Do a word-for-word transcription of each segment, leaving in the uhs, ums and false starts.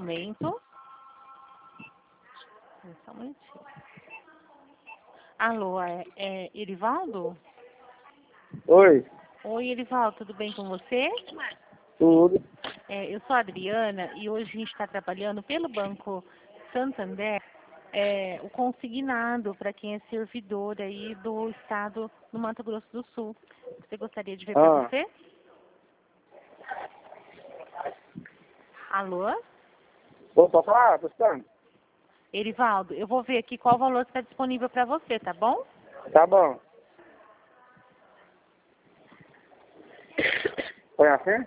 momento. Só um momentinho. Alô, é, é Erivaldo? Oi. Oi, Erivaldo, tudo bem com você? Tudo. É, eu sou a Adriana e hoje a gente está trabalhando pelo Banco Santander, é, o consignado para quem é servidor aí do estado do Mato Grosso do Sul. Você gostaria de ver para Ah. você? Alô? Opa, falar, tô escutando. Erivaldo, eu vou ver aqui qual valor está disponível para você, tá bom? Tá bom. Foi assim?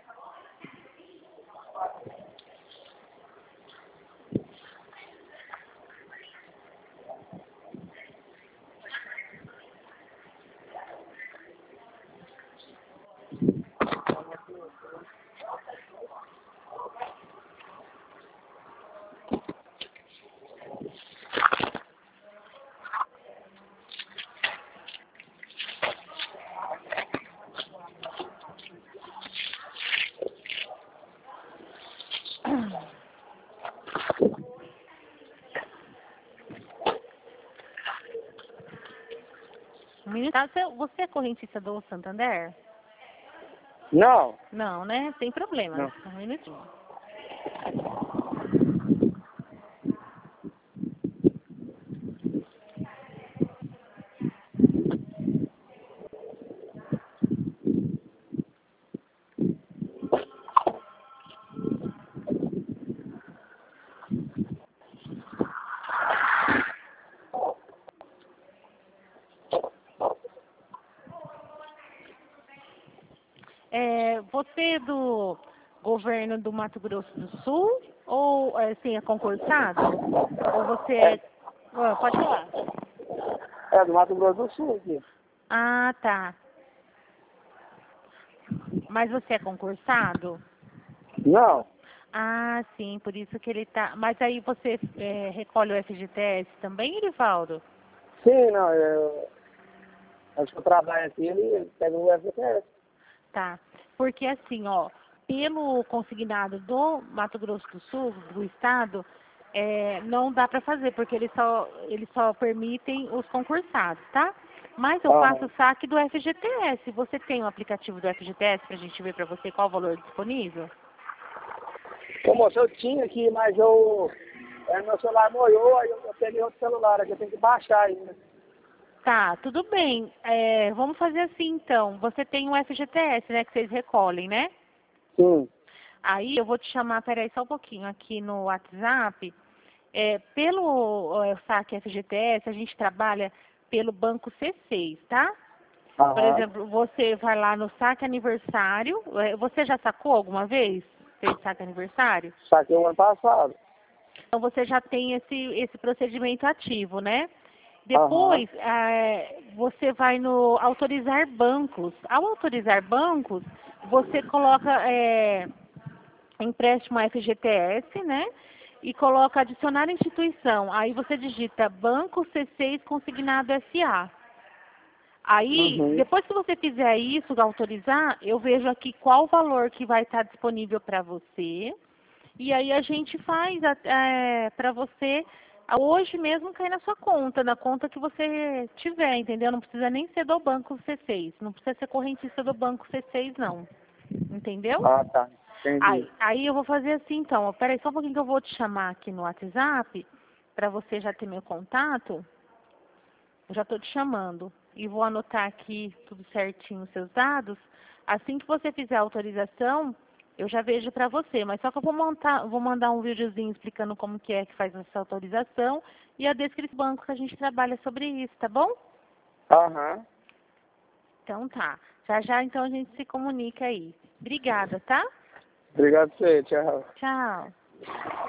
Um minuto. Tá, Você você é correntista do Santander? Não. Não, né? Sem problema. Não. Um minutinho. É, você é do governo do Mato Grosso do Sul ou assim, é concursado? Ou você É, é... Ah, pode falar. é do Mato Grosso do Sul aqui. Ah, tá. Mas você é concursado? Não. Ah, sim, por isso que ele tá. Mas aí você é, recolhe o F G T S também, Erivaldo? Sim, não. Eu, acho que eu trabalho aqui, ele pega o F G S. Tá. Porque assim, ó, pelo consignado do Mato Grosso do Sul, do estado, é, não dá para fazer, porque eles só, eles só permitem os concursados, tá? Mas eu faço Aham. o saque do F G T S. Você tem o aplicativo do F G T S pra gente ver pra você qual o valor disponível? Ô, moço, eu tinha aqui, mas eu... É, meu celular molhou, aí eu, eu peguei outro celular aqui, eu tenho que baixar ainda. Tá, tudo bem. É, vamos fazer assim então. Você tem o F G T S, né, que vocês recolhem, né? Sim. Aí eu vou te chamar, peraí só um pouquinho, aqui no WhatsApp. É, pelo é, saque F G T S, a gente trabalha pelo banco C seis, tá? Por Aham. exemplo, você vai lá no saque aniversário. é, Você já sacou alguma vez? Fez saque aniversário? Saquei o ano passado. Então você já tem esse, esse procedimento ativo, né? Aham. Depois, é, você vai no autorizar bancos. Ao autorizar bancos, você coloca é, empréstimo F G T S, né? E coloca adicionar instituição. Aí você digita Banco C seis Consignado S A. Aí, Uhum. depois que você fizer isso, autorizar, eu vejo aqui qual o valor que vai estar disponível para você. E aí a gente faz é, para você hoje mesmo cair na sua conta, na conta que você tiver, entendeu? Não precisa nem ser do banco C seis, não precisa ser correntista do banco C seis, não. Entendeu? Ah, tá. Entendi. Aí, aí eu vou fazer assim então, ó, peraí só um pouquinho que eu vou te chamar aqui no WhatsApp, para você já ter meu contato. Eu já estou te chamando e vou anotar aqui tudo certinho os seus dados. Assim que você fizer a autorização, eu já vejo para você. Mas só que eu vou, montar, vou mandar um videozinho explicando como que é que faz essa autorização e a descrição do banco que a gente trabalha sobre isso, tá bom? Aham. Então tá. Já já então a gente se comunica aí. Obrigada, tá? Obrigado por você, tchau. Tchau.